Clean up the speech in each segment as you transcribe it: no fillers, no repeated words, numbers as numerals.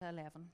to 11.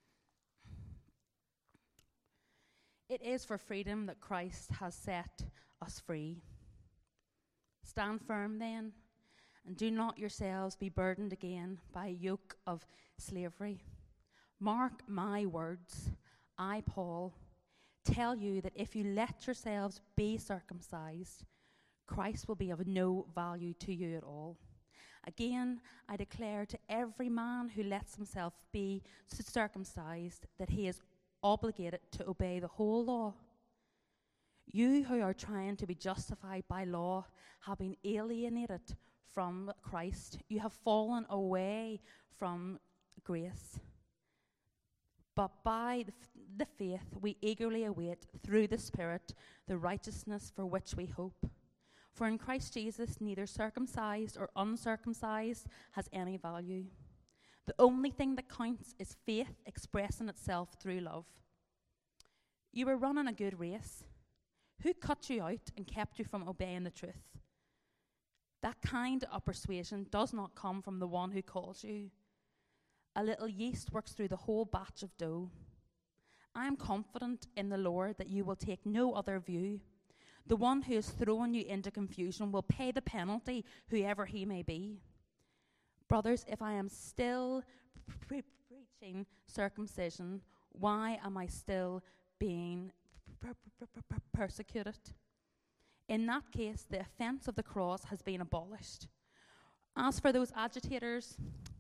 It is for freedom that Christ has set us free. Stand firm then, and do not yourselves be burdened again by a yoke of slavery. Mark my words, I, Paul, tell you that if you let yourselves be circumcised, Christ will be of no value to you at all. Again, I declare to every man who lets himself be circumcised that he is obligated to obey the whole law. You who are trying to be justified by law have been alienated from Christ. You have fallen away from grace. But by the faith we eagerly await through the Spirit the righteousness for which we hope. For in Christ Jesus neither circumcised or uncircumcised has any value. The only thing that counts is faith expressing itself through love. You were running a good race. Who cut you out and kept you from obeying the truth? That kind of persuasion does not come from the one who calls you. A little yeast works through the whole batch of dough. I am confident in the Lord that you will take no other view. The one who has thrown you into confusion will pay the penalty, whoever he may be. Brothers, if I am still preaching circumcision, why am I still being persecuted? In that case, the offense of the cross has been abolished. As for those agitators,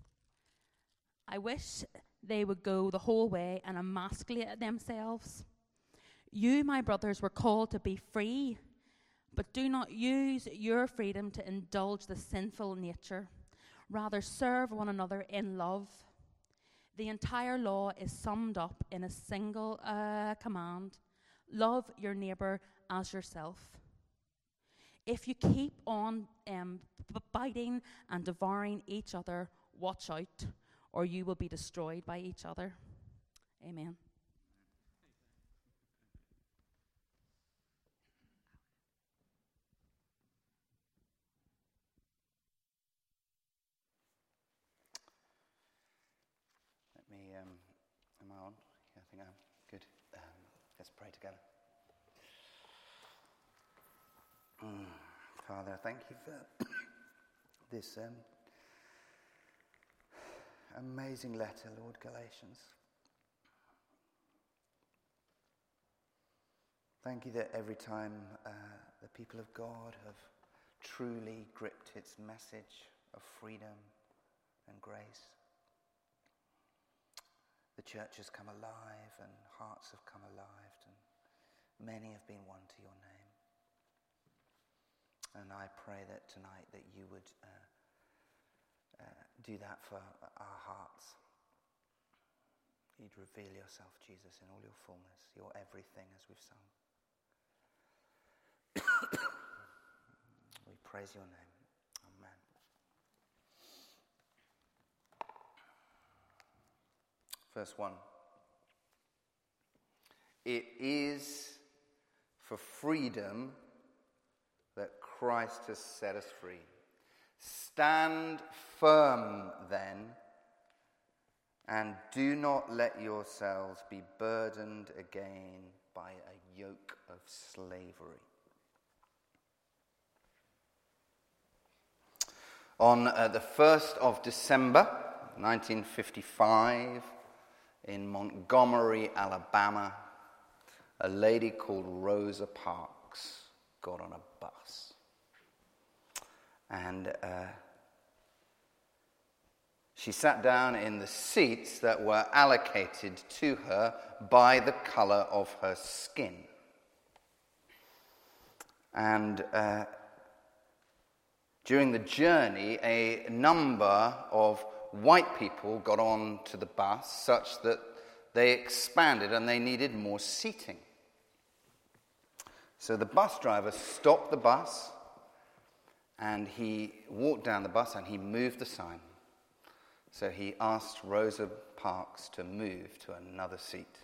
I wish they would go the whole way and emasculate themselves. You, my brothers, were called to be free, but do not use your freedom to indulge the sinful nature. Rather, serve one another in love. The entire law is summed up in a single command: love your neighbor as yourself. If you keep on biting and devouring each other, watch out, or you will be destroyed by each other. Amen. Am I on? Yeah, I think I am. Good. Let's pray together. Father, thank you for this amazing letter, Lord, Galatians. Thank you that every time the people of God have truly gripped its message of freedom and grace, the church has come alive and hearts have come alive, and many have been won to your name. And I pray that tonight that you would do that for our hearts. You'd reveal yourself, Jesus, in all your fullness, your everything, as we've sung. We praise your name. Amen. Verse 1. It is for freedom that Christ has set us free. Stand firm then, and do not let yourselves be burdened again by a yoke of slavery. On the 1st of December, 1955, in Montgomery, Alabama, a lady called Rosa Parks got on a bus. And she sat down in the seats that were allocated to her by the color of her skin. And during the journey, a number of white people got on to the bus such that they expanded and they needed more seating. So the bus driver stopped the bus and he walked down the bus and he moved the sign. So he asked Rosa Parks to move to another seat.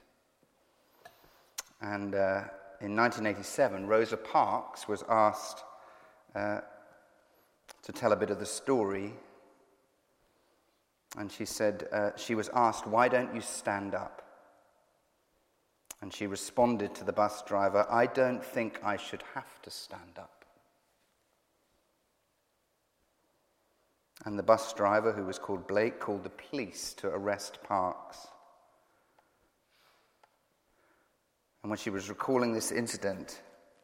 And in 1987, Rosa Parks was asked to tell a bit of the story And she said, she was asked, "Why don't you stand up?" And she responded to the bus driver, "I don't think I should have to stand up." And the bus driver, who was called Blake, called the police to arrest Parks. And when she was recalling this incident,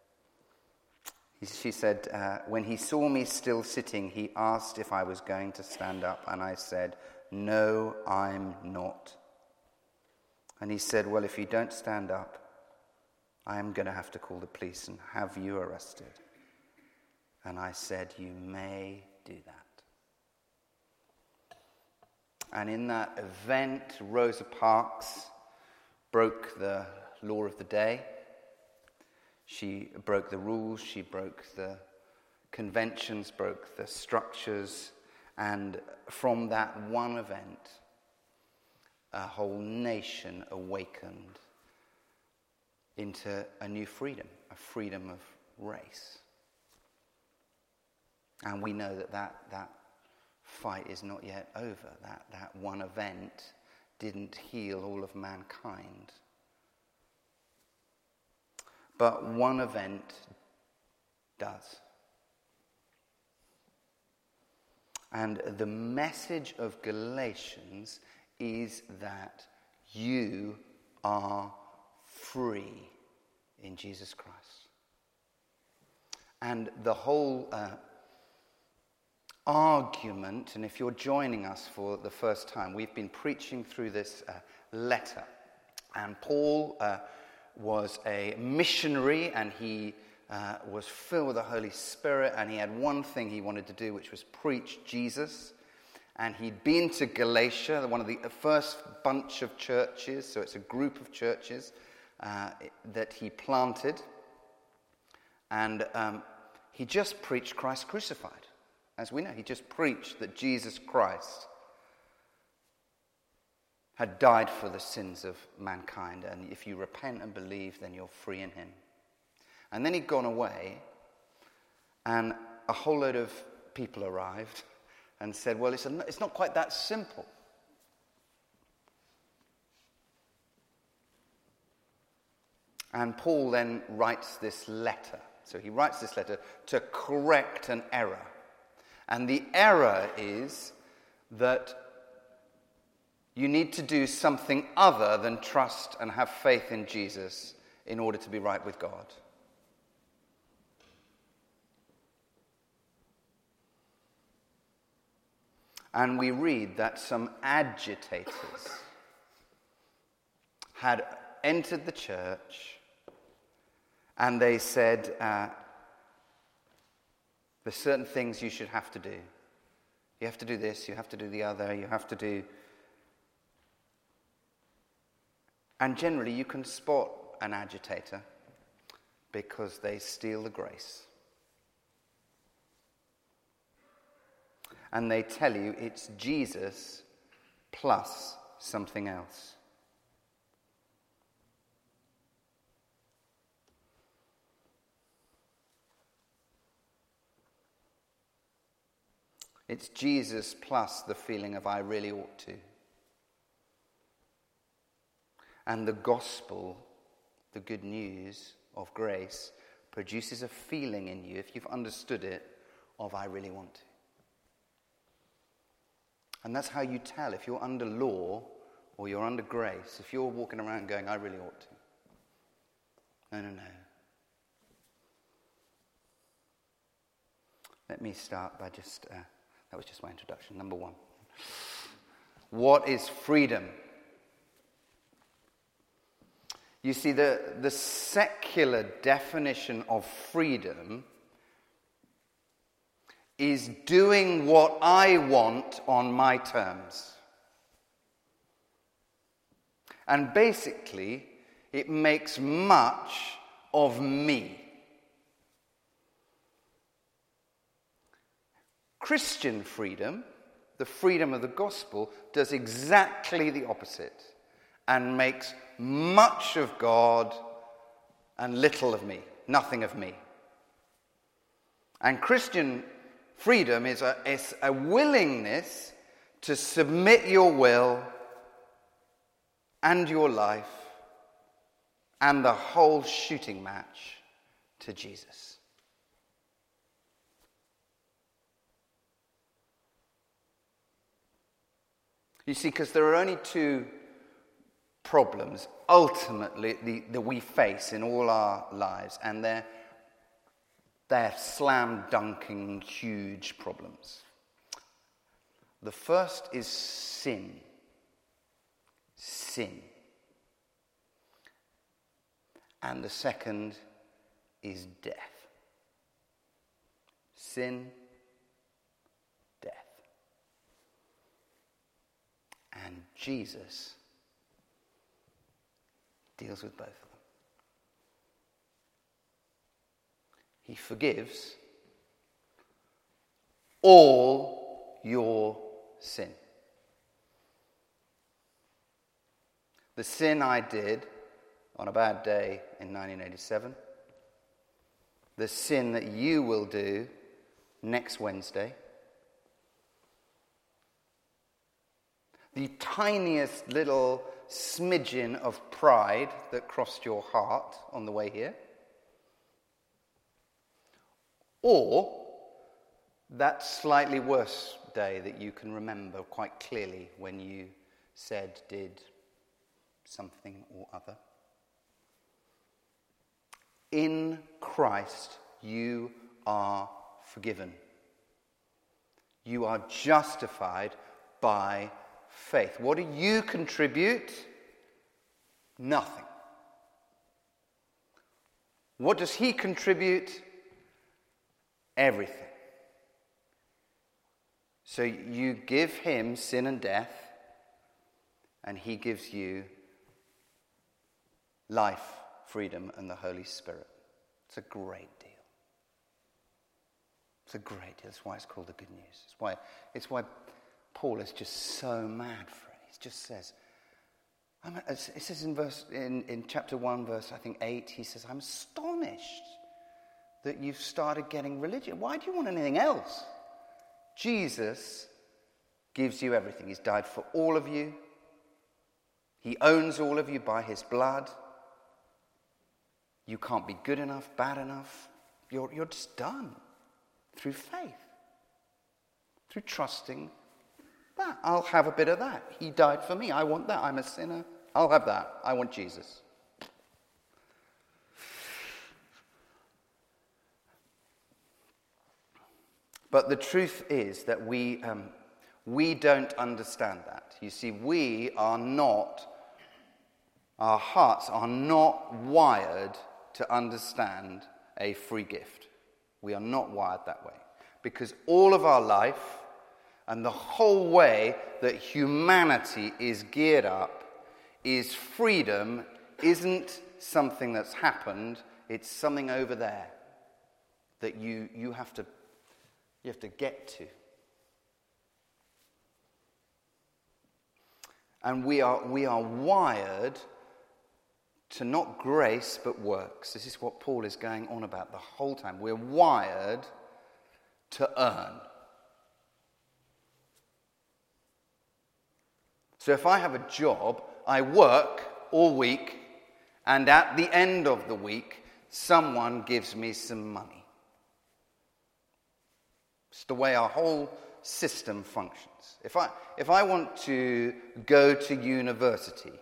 she said, when he saw me still sitting, he asked if I was going to stand up, and I said, "No, I'm not." And he said, "Well, if you don't stand up, I am going to have to call the police and have you arrested." And I said, "You may do that." And in that event, Rosa Parks broke the law of the day. She broke the rules, she broke the conventions, broke the structures, and from that one event, a whole nation awakened into a new freedom, a freedom of race. And we know that fight is not yet over. That one event didn't heal all of mankind. But one event does. And the message of Galatians is that you are free in Jesus Christ. And the whole argument, and if you're joining us for the first time, we've been preaching through this letter. And Paul was a missionary, and he was filled with the Holy Spirit, and he had one thing he wanted to do, which was preach Jesus. And he'd been to Galatia, one of the first bunch of churches, so it's a group of churches that he planted. And he just preached Christ crucified. As we know, he just preached that Jesus Christ had died for the sins of mankind, and if you repent and believe, then you're free in him. And then he'd gone away, and a whole load of people arrived and said, well, it's not quite that simple. And Paul then writes this letter. So he writes this letter to correct an error. And the error is that you need to do something other than trust and have faith in Jesus in order to be right with God. And we read that some agitators had entered the church, and they said, there's certain things you should have to do. You have to do this, you have to do the other, you have to do... And generally you can spot an agitator because they steal the grace. And they tell you it's Jesus plus something else. It's Jesus plus the feeling of I really ought to. And the gospel, the good news of grace, produces a feeling in you, if you've understood it, of I really want to. And that's how you tell if you're under law or you're under grace, if you're walking around going, I really ought to. No. Let me start by just... that was just my introduction. Number one. What is freedom? You see, the secular definition of freedom is doing what I want on my terms. And basically, it makes much of me. Christian freedom, the freedom of the gospel, does exactly the opposite and makes much of God and little of me, nothing of me. And Christian freedom is a willingness to submit your will and your life and the whole shooting match to Jesus. You see, because there are only two problems ultimately that we face in all our lives, and they're slam-dunking huge problems. The first is sin. Sin. And the second is death. Sin, death. And Jesus deals with both of them. He forgives all your sin. The sin I did on a bad day in 1987. The sin that you will do next Wednesday. The tiniest little smidgen of pride that crossed your heart on the way here. Or that slightly worse day that you can remember quite clearly when you said, did something or other. In Christ, you are forgiven. You are justified by faith. What do you contribute? Nothing. What does he contribute? Everything. So you give him sin and death, and he gives you life, freedom, and the Holy Spirit. It's a great deal. It's a great deal. That's why it's called the good news. It's why Paul is just so mad for it. He just says, it says in chapter 1, verse, I think 8, he says, I'm astonished that you've started getting religion. Why do you want anything else? Jesus gives you everything. He's died for all of you. He owns all of you by his blood. You can't be good enough, bad enough. You're just done through faith, through trusting that. I'll have a bit of that. He died for me. I want that. I'm a sinner. I'll have that. I want Jesus. But the truth is that we don't understand that. You see, our hearts are not wired to understand a free gift. We are not wired that way. Because all of our life and the whole way that humanity is geared up is freedom isn't something that's happened, it's something over there that you have to get to. And we are wired to not grace but works. This is what Paul is going on about the whole time. We're wired to earn. So if I have a job, I work all week, and at the end of the week, someone gives me some money. It's the way our whole system functions. If I want to go to university,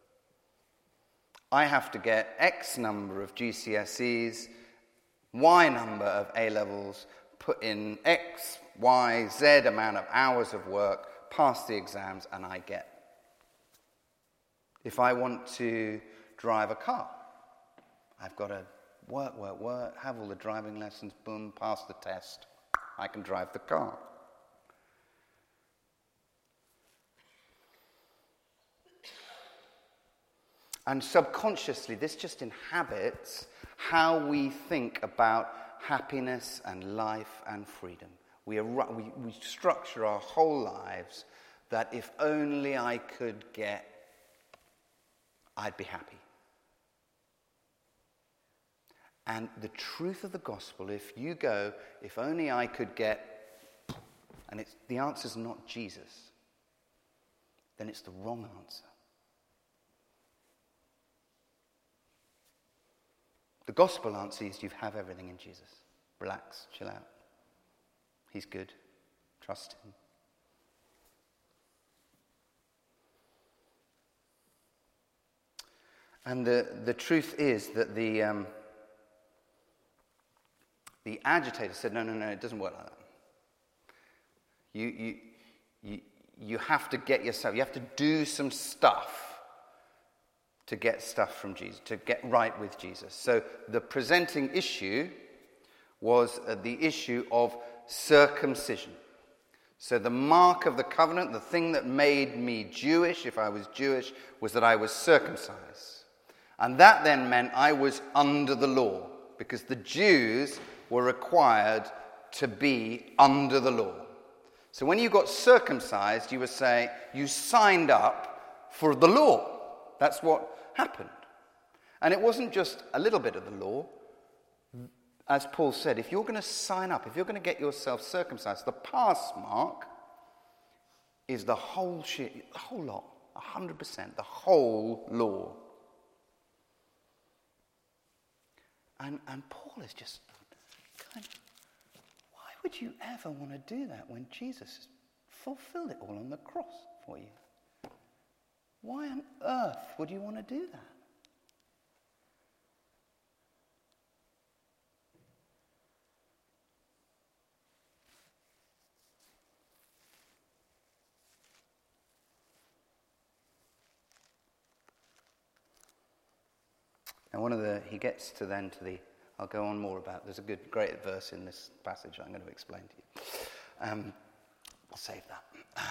I have to get X number of GCSEs, Y number of A-levels, put in X, Y, Z amount of hours of work, pass the exams, and I get. If I want to drive a car, I've got to work, have all the driving lessons, boom, pass the test. I can drive the car. And subconsciously, this just inhabits how we think about happiness and life and freedom. We structure our whole lives that if only I could get, I'd be happy. And the truth of the gospel, if only I could get, and the answer's not Jesus. then it's the wrong answer. The gospel answer is you have everything in Jesus. Relax, chill out. He's good. Trust him. And the truth is that the agitator said, no, it doesn't work like that. You have to get yourself, you have to do some stuff to get stuff from Jesus, to get right with Jesus. So the presenting issue was the issue of circumcision. So the mark of the covenant, the thing that made me Jewish, if I was Jewish, was that I was circumcised. And that then meant I was under the law, because the Jews were required to be under the law. So when you got circumcised, you were saying you signed up for the law. That's what happened. And it wasn't just a little bit of the law. As Paul said, if you're going to sign up, if you're going to get yourself circumcised, the pass mark is the whole shit, the whole lot, 100%, the whole law. And Paul is just kind of, why would you ever want to do that when Jesus fulfilled it all on the cross for you? Why on earth would you want to do that? And he gets to the, I'll go on more about, there's a great verse in this passage I'm going to explain to you. I'll save that.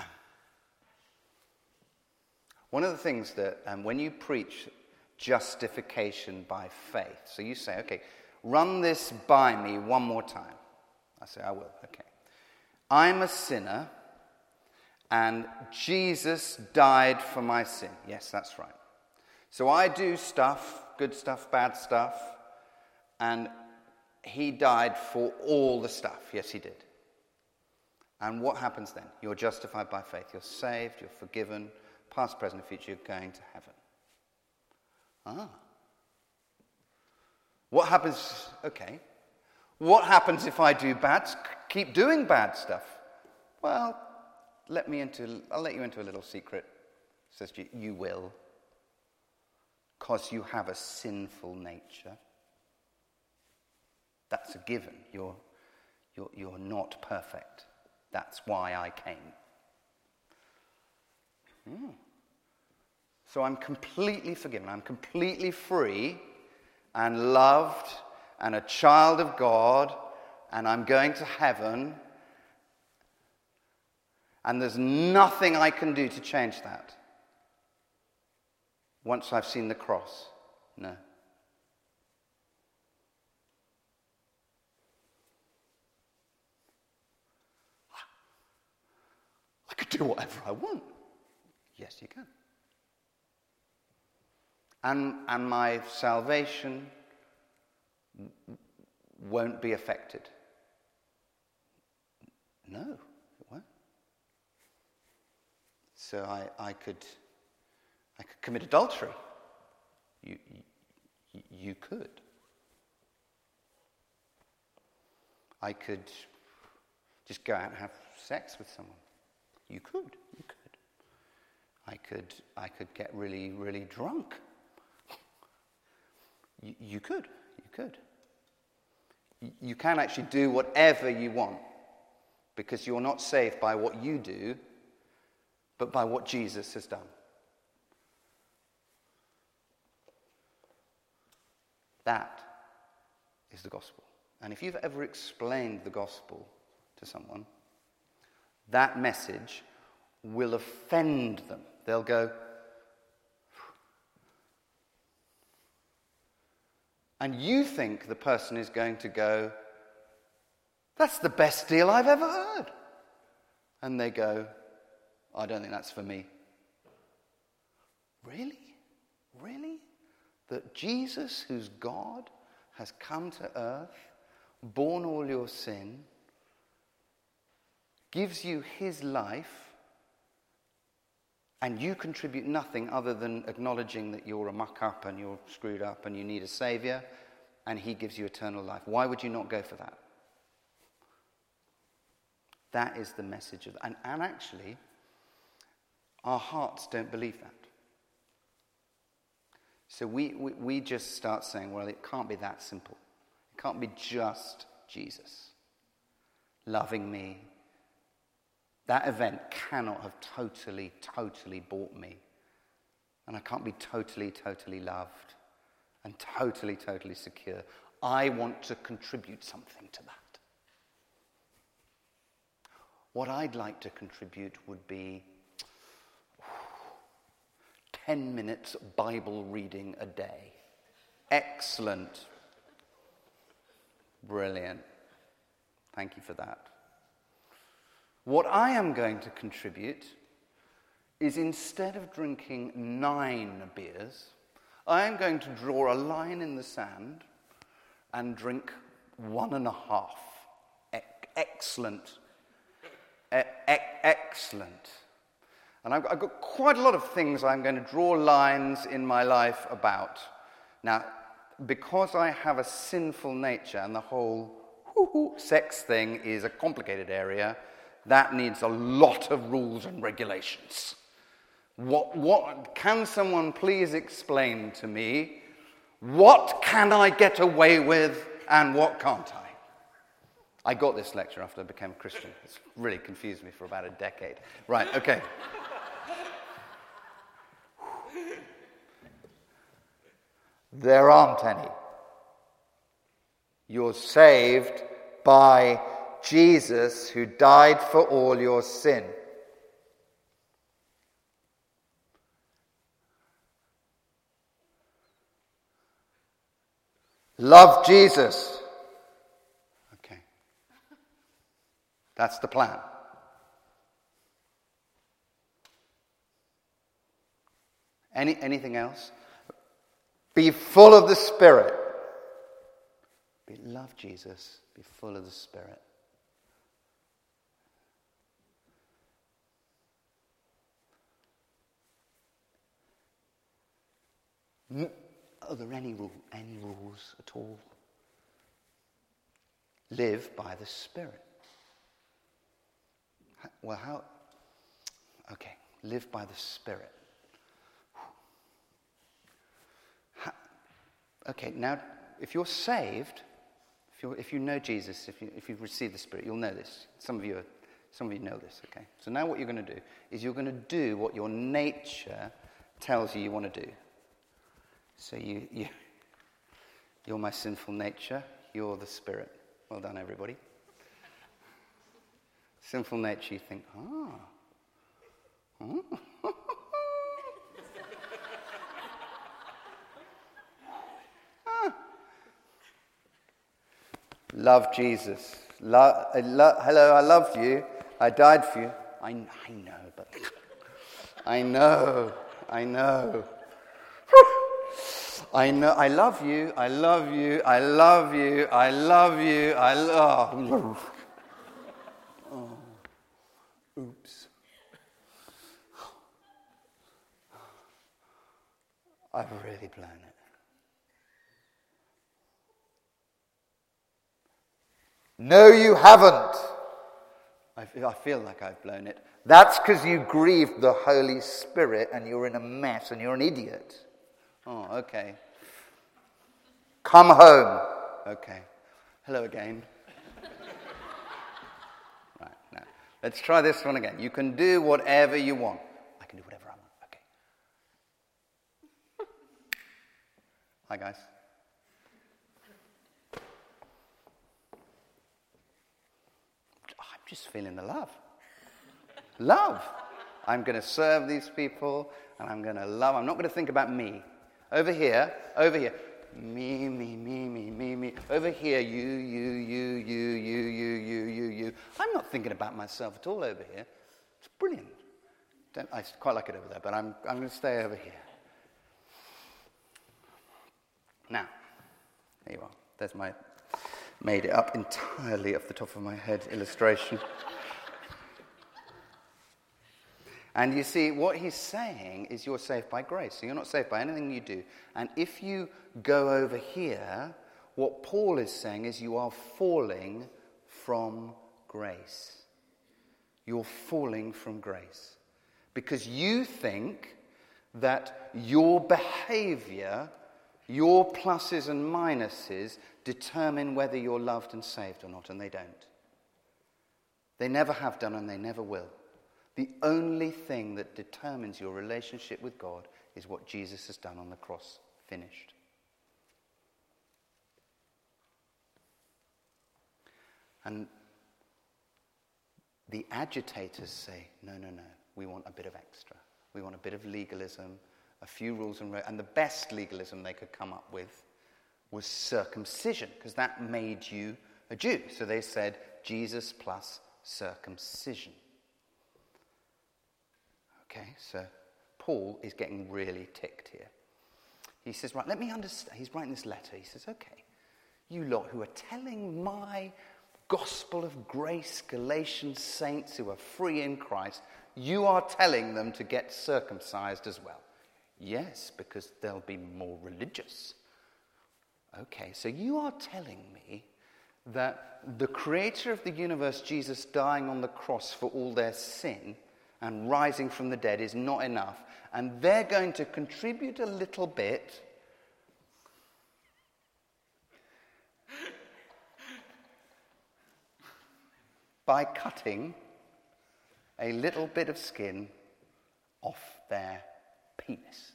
One of the things that, when you preach justification by faith, so you say, okay, run this by me one more time. I say, I will, okay. I'm a sinner, and Jesus died for my sin. Yes, that's right. So I do stuff, good stuff, bad stuff, and he died for all the stuff. Yes, he did. And what happens then? You're justified by faith. You're saved, you're forgiven, past, present, and future, you're going to heaven. What happens, okay, what happens if I do keep doing bad stuff? Well, I'll let you into a little secret. It says you will. Because you have a sinful nature. That's a given. You're not perfect. That's why I came. So I'm completely forgiven. I'm completely free and loved and a child of God, and I'm going to heaven, and there's nothing I can do to change that. Once I've seen the cross, no. I could do whatever I want. Yes, you can. And my salvation won't be affected. No, it won't. So I could commit adultery. You could. I could just go out and have sex with someone. You could. I could get really, really drunk. You could. You can actually do whatever you want, because you're not saved by what you do, but by what Jesus has done. That is the gospel. And if you've ever explained the gospel to someone, that message will offend them. They'll go, and you think the person is going to go, that's the best deal I've ever heard. And they go, I don't think that's for me. Really? That Jesus, who's God, has come to earth, borne all your sin, gives you his life, and you contribute nothing other than acknowledging that you're a muck-up and you're screwed up and you need a savior, and he gives you eternal life. Why would you not go for that? That is the message of... And actually, our hearts don't believe that. So we just start saying, well, it can't be that simple. It can't be just Jesus loving me. That event cannot have totally bought me. And I can't be totally loved and totally secure. I want to contribute something to that. What I'd like to contribute would be 10 minutes Bible reading a day. Excellent. Brilliant. Thank you for that. What I am going to contribute is, instead of drinking 9 beers, I am going to draw a line in the sand and drink 1.5. Excellent. Excellent. And I've got quite a lot of things I'm going to draw lines in my life about. Now, because I have a sinful nature, and the whole sex thing is a complicated area, that needs a lot of rules and regulations. What can someone please explain to me? What can I get away with and what can't I? I got this lecture after I became a Christian. It's really confused me for about a decade. Right, okay. There aren't any. You're saved by Jesus, who died for all your sin. Love Jesus. Okay. That's the plan. Anything else? Be full of the Spirit. Love Jesus. Be full of the Spirit. Are there any rules at all? Live by the Spirit. Well, how? Okay, live by the Spirit. Okay, now, if you're saved, if you know Jesus, if you've received the Spirit, you'll know this. Some of you know this. Okay. So now, what you're going to do is you're going to do what your nature tells you want to do. So you're my sinful nature. You're the Spirit. Well done, everybody. Sinful nature, you think, Love Jesus. Hello, I love you. I died for you. I know, but I know. I know, I love you. I love you. I love you. I love you. I love. Oh, oops. I've really blown it. No, you haven't. I feel like I've blown it. That's because you grieved the Holy Spirit and you're in a mess and you're an idiot. Oh, okay. Come home. Okay. Hello again. Right, now, let's try this one again. You can do whatever you want. I can do whatever I want. Okay. Hi, guys. I'm just feeling the love. Love. I'm going to serve these people, and I'm going to love. I'm not going to think about me. Over here. Me. Over here, you. I'm not thinking about myself at all over here. It's brilliant. I quite like it over there, but I'm going to stay over here. Now, there you are. There's my made it up entirely off the top of my head illustration. And you see, what he's saying is you're saved by grace. So you're not saved by anything you do. And if you go over here, what Paul is saying is you are falling from grace. You're falling from grace. Because you think that your behavior, your pluses and minuses, determine whether you're loved and saved or not, and they don't. They never have done, and they never will. The only thing that determines your relationship with God is what Jesus has done on the cross. Finished. And the agitators say, no, we want a bit of extra. We want a bit of legalism, a few rules and the best legalism they could come up with was circumcision, because that made you a Jew. So they said Jesus plus circumcision. Okay, so Paul is getting really ticked here. He says, right, let me understand. He's writing this letter. He says, okay, you lot who are telling my gospel of grace, Galatian saints who are free in Christ, you are telling them to get circumcised as well. Yes, because they'll be more religious. Okay, so you are telling me that the creator of the universe, Jesus dying on the cross for all their sin and rising from the dead is not enough, and they're going to contribute a little bit by cutting a little bit of skin off their penis.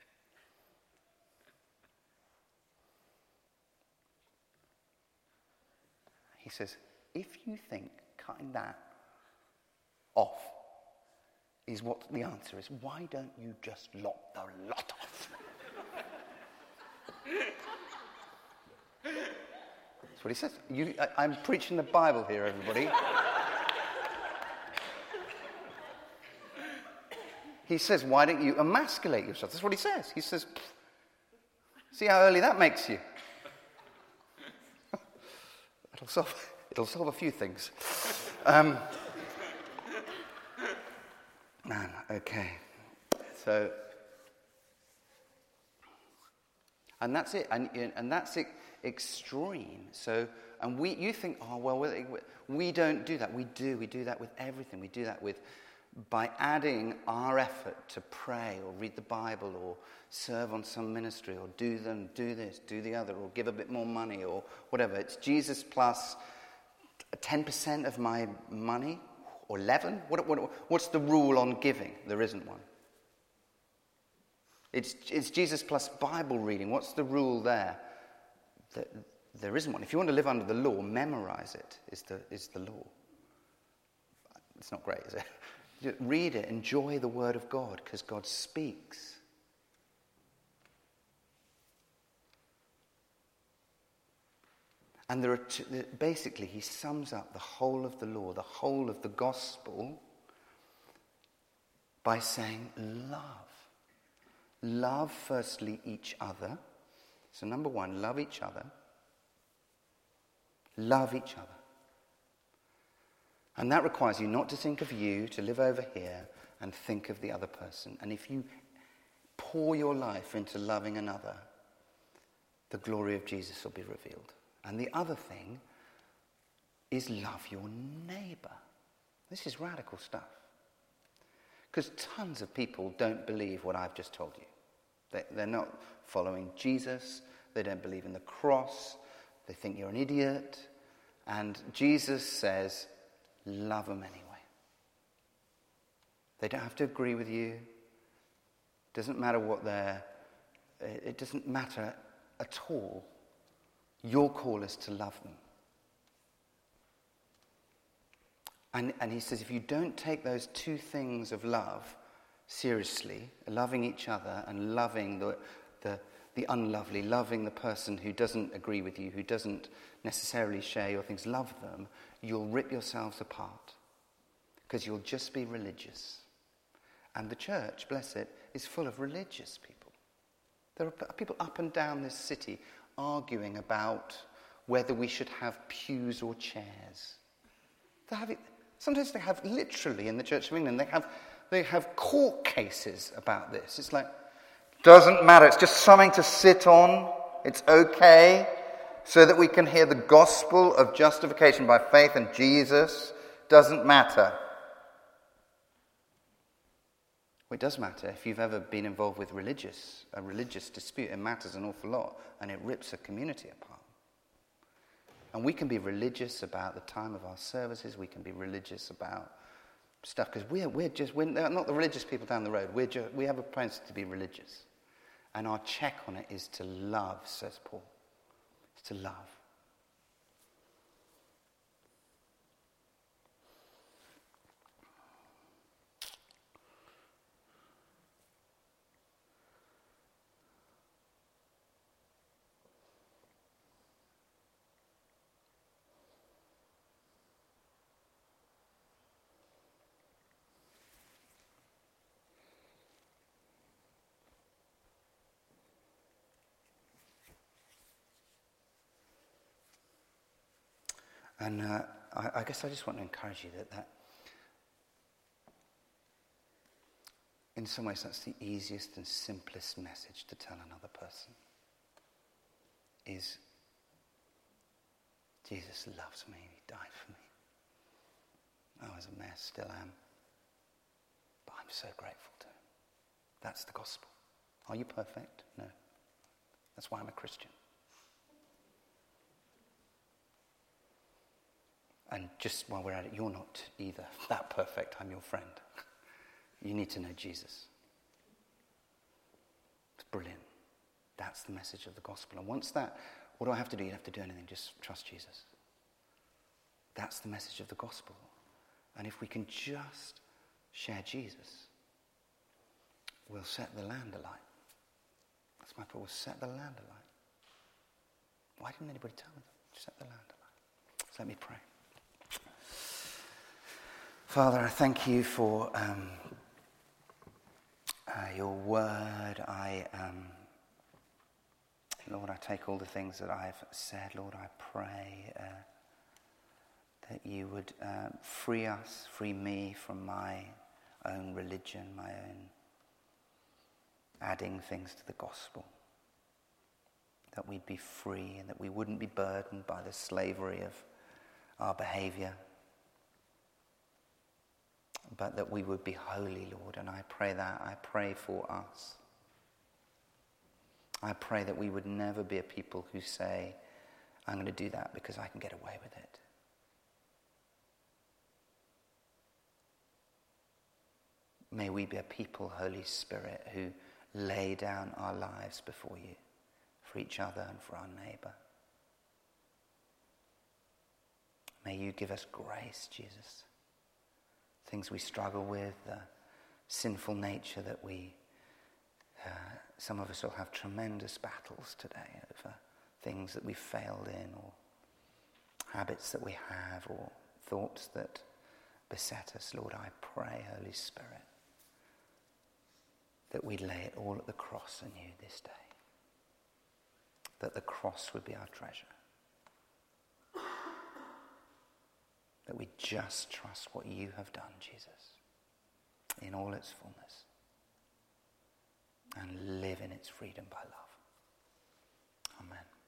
He says, if you think cutting that off is what the answer is, why don't you just lop the lot off? That's what he says. I'm preaching the Bible here, everybody. He says, why don't you emasculate yourself? That's what he says. He says, see how early that makes you. It'll solve a few things. Okay. So, and that's it. And that's extreme. So, and you think, oh, well, we don't do that. We do. We do that with everything. We do that by adding our effort to pray or read the Bible or serve on some ministry or do this, do the other, or give a bit more money or whatever. It's Jesus plus 10% of my money or 11? What's the rule on giving? There isn't one. It's Jesus plus Bible reading. What's the rule there? There isn't one. If you want to live under the law, memorize it is the law. It's not great, is it? Read it, enjoy the Word of God, because God speaks. And basically, he sums up the whole of the law, the whole of the gospel, by saying love. Love, firstly, each other. So number one, love each other. Love each other. And that requires you not to think of you, to live over here, and think of the other person. And if you pour your life into loving another, the glory of Jesus will be revealed. And the other thing is love your neighbour. This is radical stuff. Because tons of people don't believe what I've just told you. They're not following Jesus. They don't believe in the cross. They think you're an idiot. And Jesus says, love them anyway. They don't have to agree with you. It doesn't matter it doesn't matter at all. Your call is to love them. And he says, if you don't take those two things of love seriously, loving each other and loving the unlovely, loving the person who doesn't agree with you, who doesn't necessarily share your things, love them, you'll rip yourselves apart. Because you'll just be religious. And the church, bless it, is full of religious people. There are people up and down this city arguing about whether we should have pews or chairs. Sometimes they have, literally, in the Church of England, they have They have court cases about this. It's like, doesn't matter. It's just something to sit on. It's okay. So that we can hear the gospel of justification by faith in Jesus. Doesn't matter. Well, it does matter. If you've ever been involved with a religious dispute, it matters an awful lot, and it rips a community apart. And we can be religious about the time of our services. We can be religious about stuff, because we're not the religious people down the road. We have a propensity to be religious. And our check on it is to love, says Paul. It's to love. And I guess I just want to encourage you that in some ways that's the easiest and simplest message to tell another person is Jesus loves me, he died for me. I was a mess, still am. But I'm so grateful to him. That's the gospel. Are you perfect? No. That's why I'm a Christian. And just while we're at it, you're not either that perfect. I'm your friend. You need to know Jesus. It's brilliant. That's the message of the gospel. And once that, what do I have to do? You don't have to do anything. Just trust Jesus. That's the message of the gospel. And if we can just share Jesus, we'll set the land alight. That's my point. We'll set the land alight. Why didn't anybody tell me that? Set the land alight. So let me pray. Father, I thank you for your word. Lord, I take all the things that I've said. Lord, I pray that you would free me from my own religion, my own adding things to the gospel. That we'd be free and that we wouldn't be burdened by the slavery of our behavior, but that we would be holy, Lord. And I pray that. I pray for us. I pray that we would never be a people who say, I'm going to do that because I can get away with it. May we be a people, Holy Spirit, who lay down our lives before you, for each other and for our neighbor. May you give us grace, Jesus. Things we struggle with, the sinful nature that some of us will have tremendous battles today over things that we failed in, or habits that we have, or thoughts that beset us. Lord, I pray, Holy Spirit, that we'd lay it all at the cross in you this day. That the cross would be our treasure. That we just trust what you have done, Jesus, in all its fullness, and live in its freedom by love. Amen.